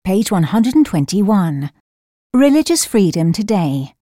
Page 121. Religious Freedom Today.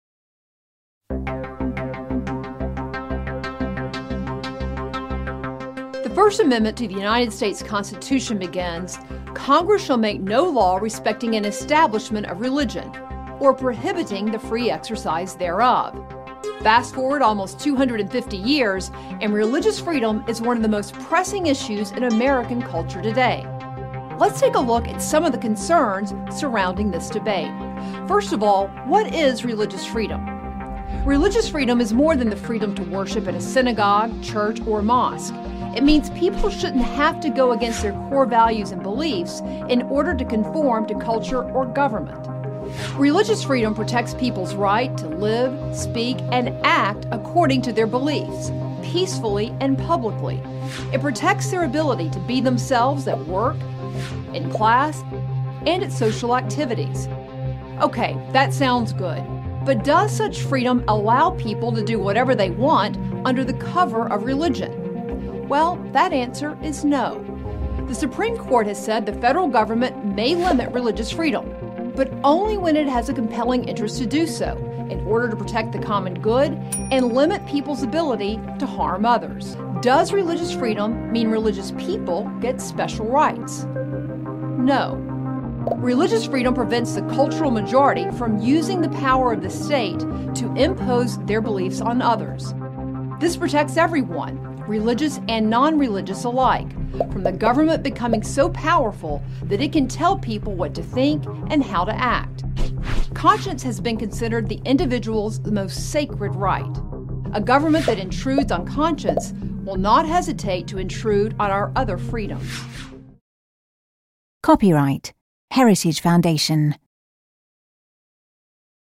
The First Amendment to the United States Constitution begins, "Congress shall make no law respecting an establishment of religion, or prohibiting the free exercise thereof." Fast forward almost 250 years, and religious freedom is one of the most pressing issues in American culture today. Let's take a look at some of the concerns surrounding this debate. First of all, what is religious freedom? Religious freedom is more than the freedom to worship at a synagogue, church, or mosque. It means people shouldn't have to go against their core values and beliefs in order to conform to culture or government. Religious freedom protects people's right to live, speak, and act according to their beliefs, peacefully and publicly. It protects their ability to be themselves at work, in class, and at social activities. Okay, that sounds good. But does such freedom allow people to do whatever they want under the cover of religion? Well, that answer is no. The Supreme Court has said the federal government may limit religious freedom, but only when it has a compelling interest to do so, in order to protect the common good and limit people's ability to harm others. Does religious freedom mean religious people get special rights? No. Religious freedom prevents the cultural majority from using the power of the state to impose their beliefs on others. This protects everyone, religious and non-religious alike, from the government becoming so powerful that it can tell people what to think and how to act. Conscience has been considered the individual's most sacred right. A government that intrudes on conscience will not hesitate to intrude on our other freedoms. Copyright Heritage Foundation.